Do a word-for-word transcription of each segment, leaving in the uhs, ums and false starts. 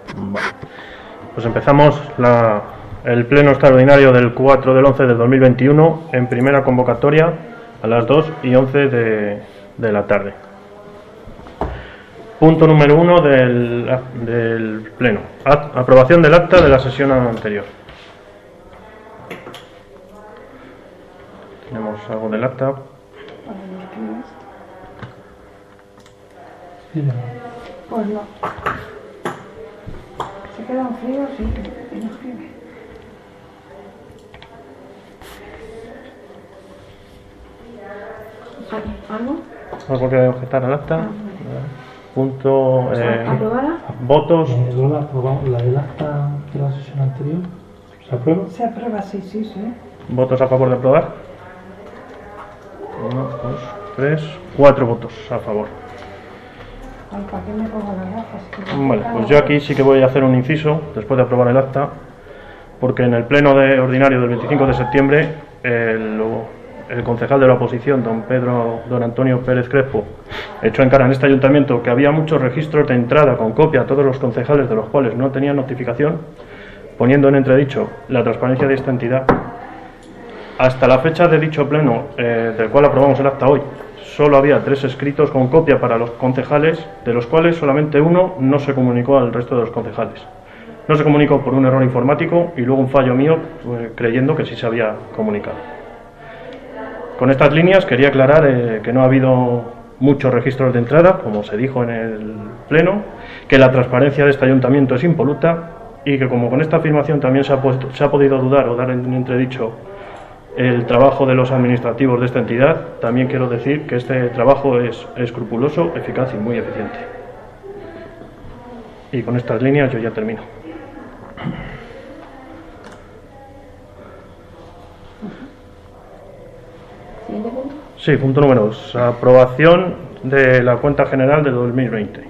Vale. Pues empezamos la, el pleno extraordinario del cuatro del once del dos mil veintiuno en primera convocatoria a las dos y once de, de la tarde. Punto número uno del, del pleno. A, aprobación del acta de la sesión anterior. Tenemos algo del acta. Pues no. Se quedan fríos y, y no escribe. ¿Algo? ¿Algo que objetar al acta? Ah, vale. Punto. Eh, ¿Aprobada? votos. Eh, Lola, aprobamos la del acta de la sesión anterior. ¿Se aprueba? Se aprueba, sí, sí, sí. ¿Votos a favor de aprobar? Uno, dos, tres, cuatro votos a favor. Ay, ¿para qué me pongo las gafas? Que me Vale, toca pues la- yo aquí sí que voy a hacer un inciso después de aprobar el acta, porque en el pleno de ordinario del veinticinco de septiembre el, el concejal de la oposición, don Pedro, don Antonio Pérez Crespo, echó en cara en este ayuntamiento que había muchos registros de entrada con copia a todos los concejales de los cuales no tenían notificación, poniendo en entredicho la transparencia de esta entidad. Hasta la fecha de dicho pleno, eh, del cual aprobamos el acta hoy, solo había tres escritos con copia para los concejales, de los cuales solamente uno no se comunicó al resto de los concejales. No se comunicó por un error informático y luego un fallo mío, eh, creyendo que sí se había comunicado. Con estas líneas quería aclarar eh, que no ha habido muchos registros de entrada, como se dijo en el pleno, que la transparencia de este ayuntamiento es impoluta y que como con esta afirmación también se ha, puesto, se ha podido dudar o dar en entredicho el trabajo de los administrativos de esta entidad, también quiero decir que este trabajo es escrupuloso, eficaz y muy eficiente. Y con estas líneas yo ya termino. Siguiente punto. Sí, punto número dos. Aprobación de la cuenta general de dos mil veinte.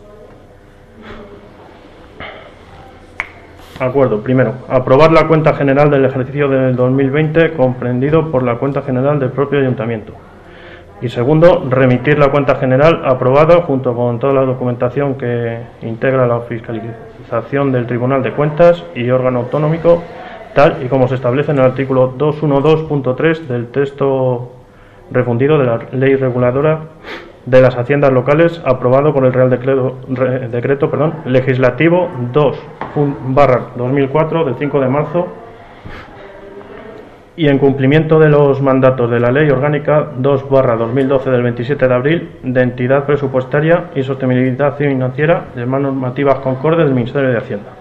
Acuerdo. Primero, aprobar la cuenta general del ejercicio del dos mil veinte comprendido por la cuenta general del propio ayuntamiento. Y segundo, remitir la cuenta general aprobada junto con toda la documentación que integra la fiscalización del Tribunal de Cuentas y órgano autonómico, tal y como se establece en el artículo doscientos doce punto tres del texto refundido de la Ley Reguladora de las Haciendas Locales, aprobado por el Real Decreto, re, decreto perdón, Legislativo dos barra dos mil cuatro del cinco de marzo, y en cumplimiento de los mandatos de la Ley Orgánica dos barra dos mil doce del veintisiete de abril de entidad presupuestaria y sostenibilidad financiera de normativas concordes del Ministerio de Hacienda.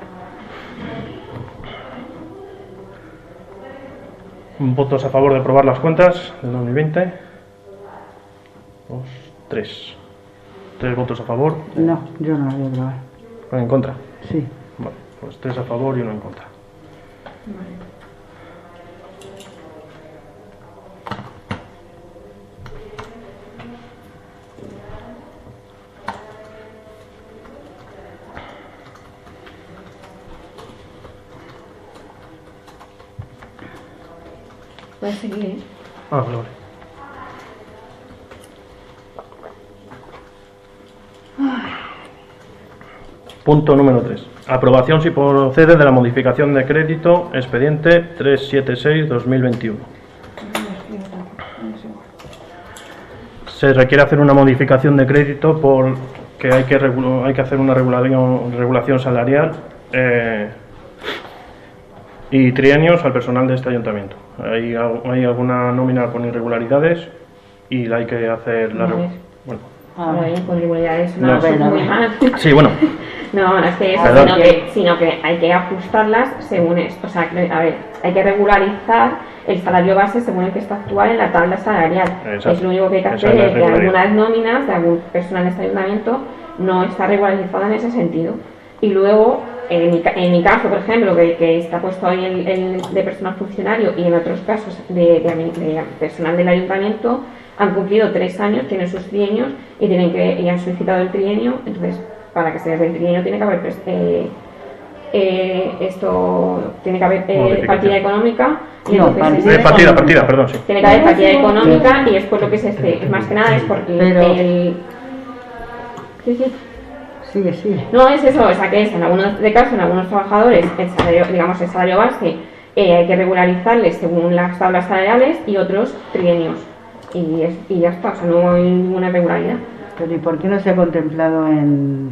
¿Votos a favor de aprobar las cuentas del dos mil veinte? Dos, tres. Tres votos a favor. No, yo no la voy a aprobar. ¿En contra? Sí. Vale, pues tres a favor y uno en contra. Voy a seguir, ¿eh? Ah, vale, vale. Punto número tres. Aprobación, si procede, de la modificación de crédito expediente trescientos setenta y seis barra dos mil veintiuno. No escribo tampoco, no es igual. Se requiere hacer una modificación de crédito porque hay que, regu- hay que hacer una regulación, regulación salarial eh, y trienios al personal de este ayuntamiento. Hay, al- hay alguna nómina con irregularidades y la hay que hacer la regu- bueno, A ver, con irregularidades No, no, sí. pues muy mal. sí, bueno, No, no es que eso, Perdón. sino que, sino que hay que ajustarlas según esto. O sea, que, a ver, hay que regularizar el salario base según el que está actual en la tabla salarial. Exacto. Es lo único que hay que Esa hacer, es la es que regularidad. algunas nóminas de algún personal de este ayuntamiento no está regularizada en ese sentido. Y luego, en mi, ca- en mi caso, por ejemplo, que, que está puesto ahí el, el de personal funcionario y en otros casos de, de, de personal del ayuntamiento, han cumplido tres años, tienen sus trienios y, tienen que, y han solicitado el trienio. Entonces, para que se dé el trienio tiene que haber pres- eh, eh, esto tiene que haber eh, Modificación. partida económica y No, entonces partida eh, partida, partida, perdón, sí. tiene que haber partida económica y después lo que es este, más que nada es porque Pero- el sí, sí. Sigue, sigue. No es eso, o sea que es, en algunos de casos, en algunos trabajadores, el salario, digamos, el salario base eh, hay que regularizarles según las tablas salariales y otros trienios. Y, es, y ya está, o sea, no hay ninguna irregularidad. Pero ¿y por qué no se ha contemplado en,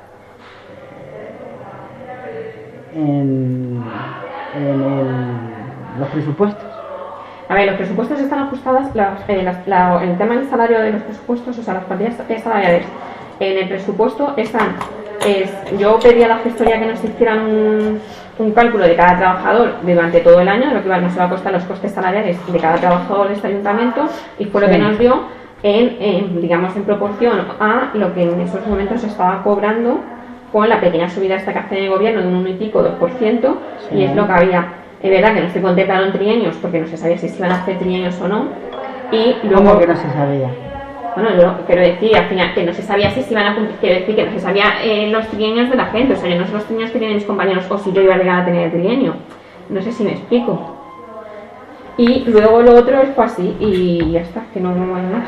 en, en el- los presupuestos? A ver, los presupuestos están ajustadas, las, eh, las- la- el tema del salario de los presupuestos, o sea, las partidas salariales en el presupuesto están. Es, yo pedí a la gestoría que nos hicieran un, un cálculo de cada trabajador durante todo el año, de lo que nos va a costar los costes salariales de cada trabajador de este ayuntamiento, y fue lo Sí. que nos dio en, en, digamos, en proporción a lo que en esos momentos se estaba cobrando con la pequeña subida esta que hace el gobierno de un uno y pico, dos por ciento, Sí. y es lo que había. Es verdad que no se contemplaron trienios porque no se sabía si se iban a hacer trienios o no, y luego... ¿Cómo que no se sabía? Bueno, yo quiero decir, al final, que no se sabía si se iban a cumplir, quiero decir que no se sabía eh, los trienios de la gente, o sea, yo no sé los trienios que tienen mis compañeros o si yo iba a llegar a tener el trienio. No sé si me explico. Y luego lo otro fue así y ya está, que no, no hay más.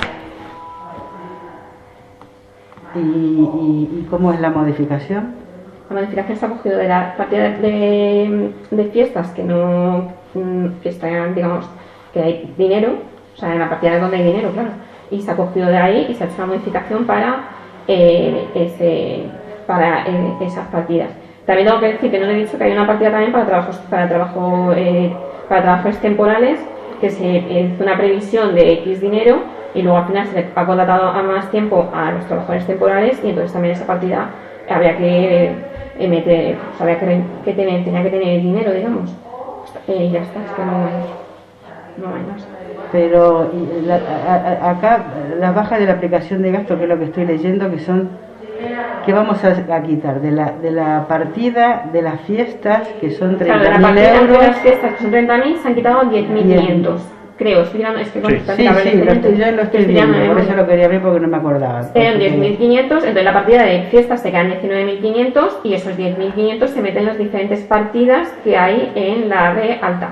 ¿Y, y, y cómo es la modificación? La modificación se ha cogido de la partida de, de, de fiestas que no mm, que están, digamos, que hay dinero, o sea, en la partida de donde hay dinero, claro, y se ha cogido de ahí y se ha hecho una modificación para eh, ese para eh, esas partidas. También tengo que decir que no le he dicho que hay una partida también para trabajos para trabajo eh, para trabajos temporales, que se hizo una previsión de X dinero y luego al final se le ha contratado a más tiempo a los trabajadores temporales y entonces también esa partida habría que eh, meter, o sea, había que, que tener, tenía que tener dinero, digamos. Eh, y ya está, es que no hay, no hay más. Pero y la- a- a- acá la baja de la aplicación de gasto, que es lo que estoy leyendo, que son, ¿qué vamos a, a quitar? De la, de la partida de las fiestas, que son Claro, de treinta la mil partida de euros. las fiestas, que son treinta mil, se han quitado diez mil quinientos. Creo, estoy mirando, es que con Sí. esta Sí, tabla sí, de lo estoy, yo lo estoy mirando viendo, de por eso memoria. lo quería ver porque no me acordaba. Eran diez mil quinientos, entonces la partida de fiestas se quedan diecinueve mil quinientos y esos diez mil quinientos se meten en las diferentes partidas que hay en la red alta.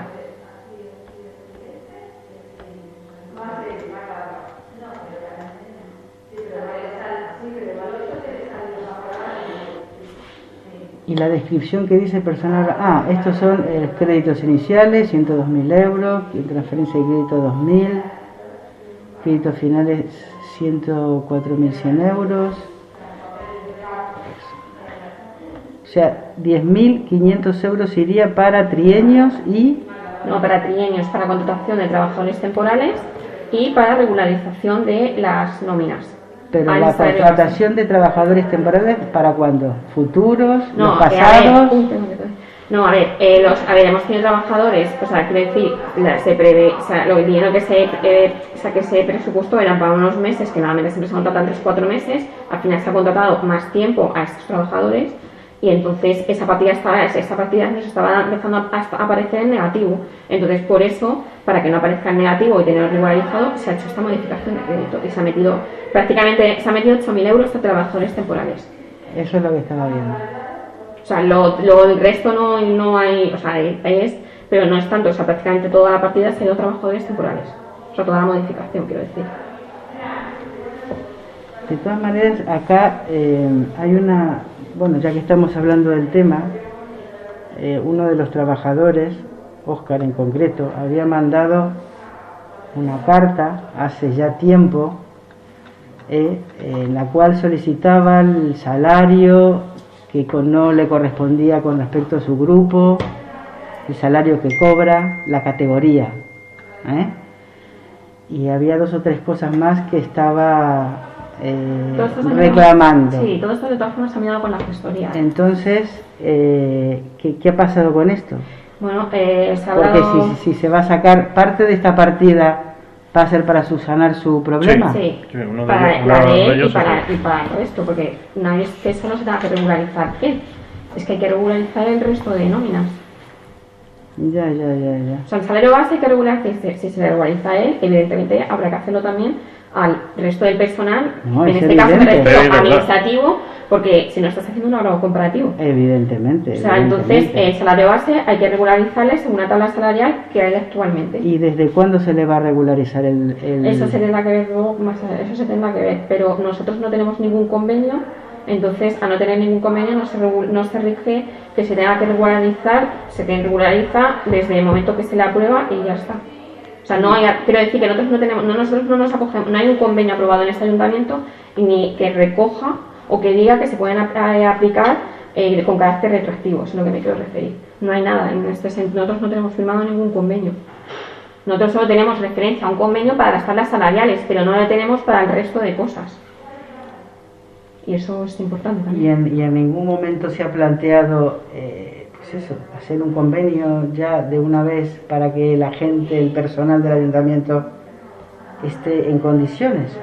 Y la descripción que dice personal, ah, estos son eh, créditos iniciales, ciento dos mil euros, transferencia de crédito dos mil, créditos finales ciento cuatro mil cien euros, o sea, diez mil quinientos euros iría para trienios y No, para trienios, para contratación de trabajadores temporales y para regularización de las nóminas. pero Al la salario contratación de trabajadores temporales, ¿para cuándo? ¿Futuros? No, ¿Los eh, a ver, pasados? uy, tengo que- no, a ver, eh, los, a ver, hemos tenido trabajadores, o sea, quiero decir, la- se prevé, o sea, lo, el dinero que se, eh, o sea, que se presupuestó eran para unos meses, que normalmente siempre se contratan tres o cuatro meses, al final se ha contratado más tiempo a estos trabajadores y entonces esa partida estaba, esa partida nos estaba empezando a, a aparecer en negativo. Entonces, por eso, para que no aparezca en negativo y tenerlo regularizado, se ha hecho esta modificación de crédito y se ha metido prácticamente, se ha metido ocho mil euros a trabajadores temporales. Eso es lo que estaba viendo. O sea, lo, lo- el resto no, no hay, o sea, es, pero no es tanto, o sea, prácticamente toda la partida se ha ido a trabajadores temporales. O sea, toda la modificación, quiero decir. De todas maneras, acá eh, hay una, bueno, ya que estamos hablando del tema, eh, uno de los trabajadores, Óscar en concreto, había mandado una carta hace ya tiempo eh, en la cual solicitaba el salario que con- no le correspondía con respecto a su grupo, el salario que cobra, la categoría. ¿eh? Y había dos o tres cosas más que estaba eh, Todo esto se ha reclamando. mirado- Sí, todo esto de todas formas se ha mirado con la gestoría. Entonces, eh, ¿qué, qué ha pasado con esto? Bueno, eh, se ha Porque hablado... si, si se va a sacar parte de esta partida, ¿va a ser para subsanar su problema? Sí, Sí, uno de para ellos- la uno de ley y ellos para, es- y para todo esto, porque nadie es que eso no se tenga que regularizar. ¿Qué? Es que hay que regularizar el resto de nóminas. Ya, ya, ya, ya. O sea, el salario base hay que regularizar. Si se regulariza él, evidentemente habrá que hacerlo también al resto del personal, No, en es este caso me evidente. refiero Sí, verdad. administrativo, porque si no estás haciendo un agravo comparativo. Evidentemente. O sea, entonces evidentemente. el salario base hay que regularizarle según la tabla salarial que hay actualmente. ¿Y desde cuándo se le va a regularizar el...? el- Eso se tendrá que ver luego más, eso se tendrá que ver, pero nosotros no tenemos ningún convenio Entonces, al no tener ningún convenio, no se, no se rige que se tenga que regularizar, se regulariza desde el momento que se le aprueba y ya está. O sea, no hay, quiero decir que nosotros no tenemos, no, nosotros no nos acogemos, no hay un convenio aprobado en este ayuntamiento ni que recoja o que diga que se pueden aplicar eh, con carácter retroactivo, es a lo que me quiero referir. No hay nada en este sentido, nosotros no tenemos firmado ningún convenio. Nosotros solo tenemos referencia a un convenio para las tablas salariales, pero no lo tenemos para el resto de cosas. Y eso es importante también. Y en, y en ningún momento se ha planteado, eh, pues eso, hacer un convenio ya de una vez para que la gente, el personal del ayuntamiento esté en condiciones,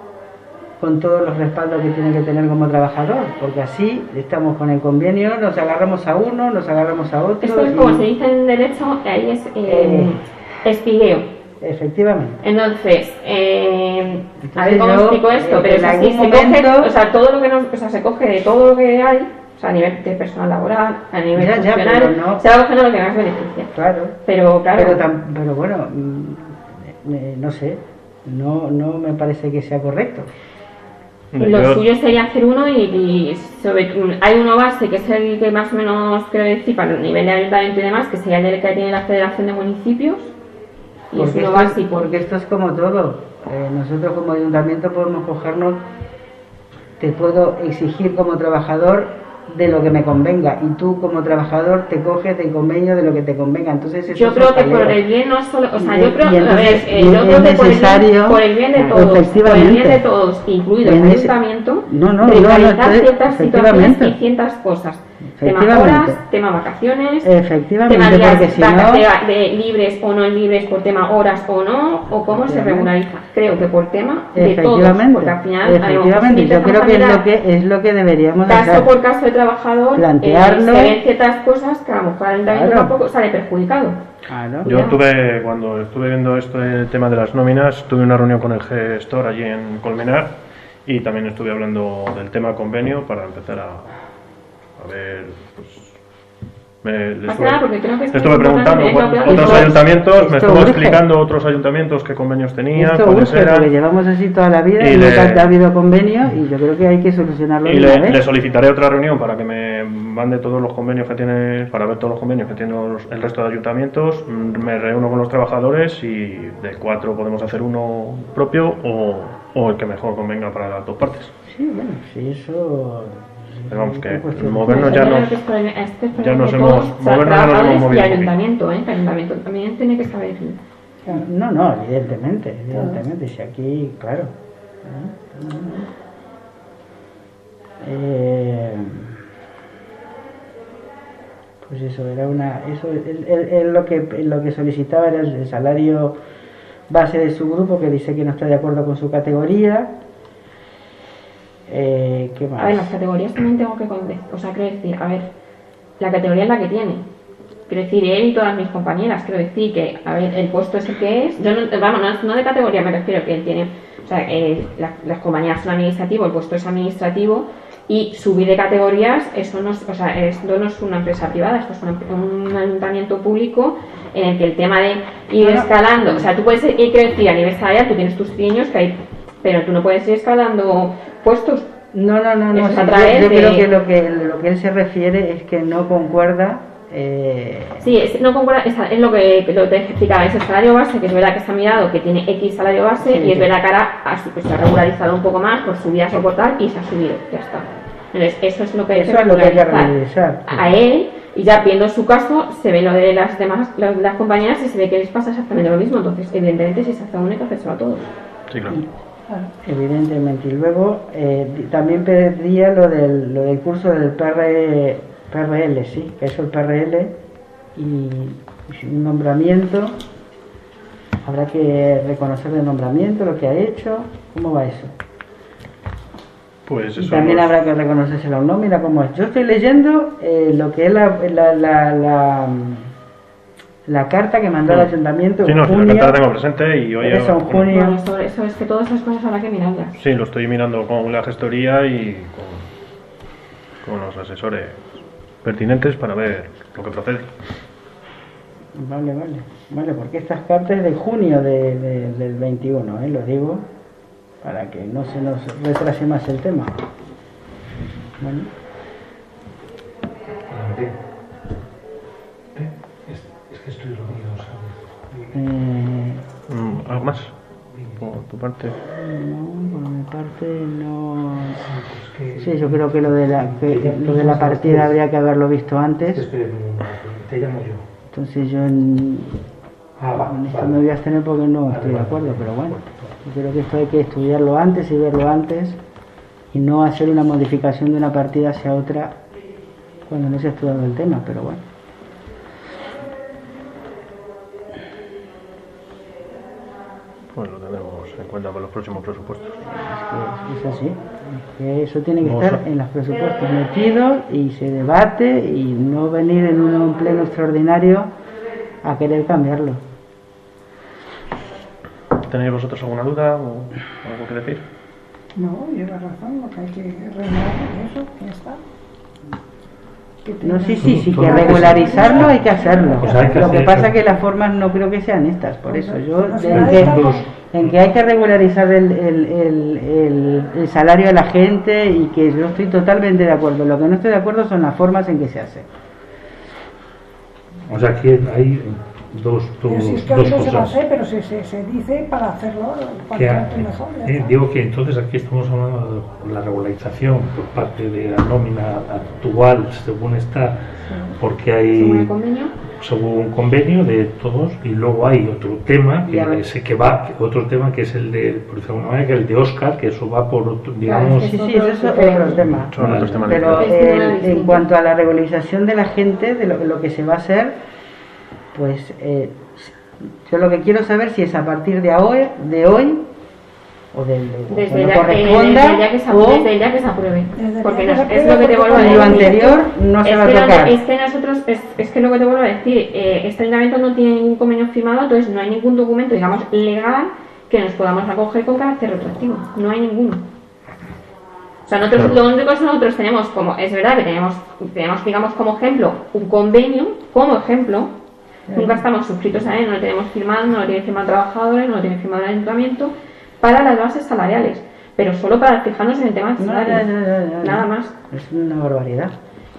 con todos los respaldos que tiene que tener como trabajador, porque así estamos con el convenio, nos agarramos a uno, nos agarramos a otro. Esto es y... como se dice en derecho, ahí es eh, eh, espigueo. Efectivamente. Entonces, eh, Entonces a ver cómo yo, explico esto, eh, pero en es así, algún se momento... coge, o sea, todo lo que nos, o sea, se coge de todo lo que hay, o sea, a nivel de personal laboral, a nivel Ya, ya, funcional, pero no- se va cogiendo lo que más beneficia. Claro. Pero claro, Pero, tam- pero bueno, mm, eh, no sé, no, no me parece que sea correcto. lo Yo- suyo sería hacer uno y, y sobre, hay uno base que es el que más o menos quiero decir para el nivel de ayuntamiento y demás, que sería el que tiene la Federación de Municipios. Y es Porque uno esto, es- básico. porque esto es como todo. Eh, nosotros como ayuntamiento podemos cogernos, te puedo exigir como trabajador de lo que me convenga, y tú como trabajador te coges del convenio de lo que te convenga. Entonces eso Yo es creo un que por jaleo. el bien no solo, o sea, Y- yo creo, y a ver, entonces eh, es yo creo que por el, bien, necesario, por el bien de todos, por el efectivamente. bien de todos, incluido el En ese- ayuntamiento, No, no, no, regularizar no, estoy- ciertas situaciones efectivamente. y ciertas cosas. Tema Efectivamente. horas, tema vacaciones, Efectivamente, tema días porque si vaca- no... de, de libres o no libres por tema horas o no, o cómo se Efectivamente. regulariza. Creo que por tema de todos, Efectivamente, porque al final a lo mejor efectivamente, si yo creo empezamos que a es lo mirar que es lo que deberíamos caso hacer. por caso de trabajador, Plantearlo. eh, se ven ciertas cosas que a lo mejor el ayuntamiento Claro. tampoco sale perjudicado. Claro. Yo tuve, cuando estuve viendo esto el tema de las nóminas, tuve una reunión con el gestor allí en Colmenar y también estuve hablando del tema convenio para empezar a, a ver, pues, me, le Más estuve, que nada porque creo que esto le estuve es importante preguntando tenerlo cu- claro. otros Esto- ayuntamientos, esto me estuvo urge. explicando otros ayuntamientos qué convenios tenían, Esto cuáles urge, porque eran, llevamos así toda la vida Y y, le- nunca ha habido convenio, y yo creo que hay que solucionarlo y de una le, vez. le solicitaré otra reunión para que me mande todos los convenios que tiene, para ver todos los convenios que tienen los- el resto de ayuntamientos. Mm, Me reúno con los trabajadores y de cuatro podemos hacer uno propio o, o el que mejor convenga para las dos partes. Sí, bueno, sí, eso... Pero vamos, que es cuestión. movernos ya Yo creo nos... que es por el- este es por ya el nos de hemos- todos, o sea, movernos ya nos hemos trabajadores movido y un poquito. ayuntamiento, ¿eh? Que el ayuntamiento también tiene que saber. No, no, evidentemente, evidentemente, si aquí, claro. Eh, pues eso, era una... Eso, él, él- él lo, que, él lo que solicitaba era el, el salario base de su grupo, que dice que no está de acuerdo con su categoría. Eh, ¿Qué más? A ver, las categorías también tengo que contestar. O sea, quiero decir, a ver, la categoría es la que tiene. Quiero decir, él y todas mis compañeras. Quiero decir que, a ver, el puesto es el que es. Yo no, vamos, no, no de categoría me refiero, que él tiene. O sea, eh, la- las compañías son administrativo, el puesto es administrativo. Y subir de categorías, eso no es, o sea, esto no es una empresa privada, esto es una- un ayuntamiento público en el que el tema de ir escalando, o sea, tú puedes ir, quiero decir, a nivel salarial, tú tienes tus trienios que hay, pero tú no puedes ir escalando puestos. No, no, no, no. Eso sí, a yo, través yo de- creo que lo que lo que él se refiere es que no concuerda. Eh, Sí, es, no concuerda, es, es lo que lo que te explicaba, es el salario base, que es verdad que está mirado, que tiene X salario base, Sí, y es sí. verdad que ahora ha, pues, se ha regularizado un poco más por subidas o por tal, y se ha subido, ya está. Entonces, eso es lo que hay que Eso es lo que hay que regularizar. regularizar, sí. A él, y ya viendo su caso, se ve lo de las demás, las, las compañías, y se ve que les pasa exactamente lo mismo. Entonces, evidentemente, si se hace uno, hay que hacérselo a todos. Sí, claro. Evidentemente. Y luego eh, di- también pediría lo del, lo del curso del P R, P R L, sí, que es el P R L, y, y un nombramiento. Habrá que reconocer el nombramiento, lo que ha hecho. ¿Cómo va eso? Pues Y eso también nos- habrá que reconocerse la nómina, cómo es. Yo estoy leyendo eh, lo que es la, la, la, la, la carta que mandó el ayuntamiento Sí, en no, si la junio. carta la tengo presente y hoy... Eso en junio. Bueno, eso, eso es que todas esas cosas habrá que mirarlas. Sí, lo estoy mirando con la gestoría y con, con los asesores pertinentes para ver lo que procede. Vale, vale. Vale, porque estas cartas es de junio de, de- del veintiuno, ¿eh? Lo digo para que no se nos retrase más el tema. Bueno. Es, es que estoy reunido, ¿sabes? Eh, Mm, ¿Algo más? Por tu parte. no, por mi parte no. Pues que, Sí, yo creo que lo de la, que lo de la partida habría que haberlo visto antes. Espera, te llamo yo. Entonces yo en, Ah, va, en esto vale. me voy a abstener porque no Vale, estoy de vale. acuerdo, pero bueno. Yo creo que esto hay que estudiarlo antes y verlo antes y no hacer una modificación de una partida hacia otra cuando no se ha estudiado el tema, pero bueno. Pues lo tendremos en cuenta para los próximos presupuestos. Es que es así. Es que eso tiene que No, estar so- en los presupuestos metido y se debate y no venir en un pleno extraordinario a querer cambiarlo. ¿Tenéis vosotros alguna duda o algo que decir? No, lleva razón, lo que hay que renovar eso, ya está. Que No, tenga- sí, sí, sí, Todo que lo que regularizarlo hay que hacerlo. Pues hay que Lo que hacer- pasa es que las formas no creo que sean estas, por eso yo No en será que, esta, pues. en que hay que regularizar el, el, el, el, el salario de la gente y que yo estoy totalmente de acuerdo. Lo que no estoy de acuerdo son las formas en que se hace. O sea, que hay dos, dos, Pero si es que dos hoy no se va a cosas. hacer, pero se, se, se dice para hacerlo cuanto Que, antes mejor. ya eh, está. digo que entonces aquí estamos hablando de la regularización por parte de la nómina actual según está, porque Según el hay convenio. según un convenio de todos y luego hay otro tema que Ya ves. es que va otro tema que es el de por decirlo de alguna manera que es el de Óscar, que eso va por otro, digamos es Sí, sí, otro- eso es otro tema. Son Vale. otros temas Pero diferentes. Es una el- en distinta. cuanto a la regularización de la gente, de lo, lo que se va a hacer, pues eh, yo lo que quiero saber si es a partir de hoy, de hoy o del de, Desde, cuando ya, eh, corresponda, desde el día que se, o desde el día que se apruebe. Desde el Porque día que nos- se es lo apruebe, que te vuelvo a porque lo decir. anterior no se es va a que, lo- tocar. es que nosotros, es, es que lo que te vuelvo a decir, eh, este ayuntamiento no tiene ningún convenio firmado, entonces no hay ningún documento, digamos, legal que nos podamos acoger con carácter retroactivo. No hay ninguno. O sea, nosotros, Claro. lo único que nosotros tenemos como, es verdad que tenemos, tenemos, digamos, como ejemplo, un convenio, como ejemplo, nunca estamos suscritos a él, no lo tenemos firmado, no lo tienen firmado trabajadores, no lo tiene firmado el ayuntamiento, para las bases salariales, pero solo para fijarnos en el tema del No, salario, no, no, no, no. nada más. Es una barbaridad.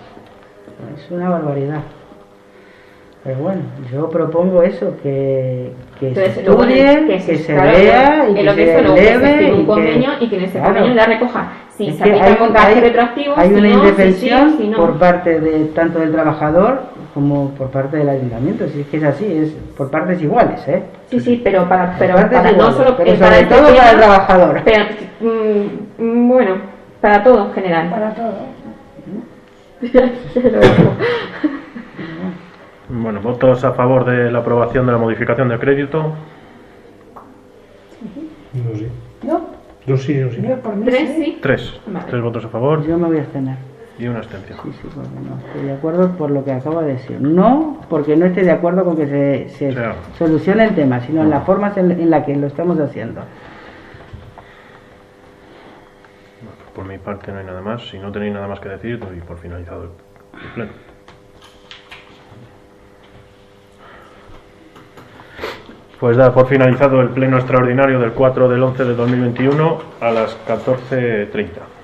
Es una barbaridad. Pero bueno, yo propongo eso, que, que Entonces, se luego en el- estudie, que, se- se claro, vea y en que lo que se eso, luego que se eleve firme un y convenio que, y que en ese claro. convenio la recoja si Es se que aplica hay- con carácter hay- retroactivo, hay si una no, si sí, indefensión si no. por parte de tanto del trabajador como por parte del ayuntamiento. Si es que es así, es por partes iguales, ¿eh? Sí, sí, pero para, pero Por partes para no iguales, solo pero eh, para sobre este todo tema, para el trabajador. pero, mm, mm, bueno, para todo en general. Para todo. Lo dejo. Bueno, votos a favor de la aprobación de la modificación del crédito. yo sí ¿No? yo sí yo sí Yo por mí Tres, sí. sí. Tres. Vale. Tres votos a favor Yo me voy a abstener. y una abstención. Sí, sí, porque no estoy de acuerdo por lo que acabo de decir. No porque no esté de acuerdo con que se, se Claro. solucione el tema, sino en las formas en, en las que lo estamos haciendo. Por mi parte no hay nada más. Si no tenéis nada más que decir, doy por finalizado el el pleno. Pues da por finalizado el pleno extraordinario del cuatro del once de dos mil veintiuno a las catorce treinta.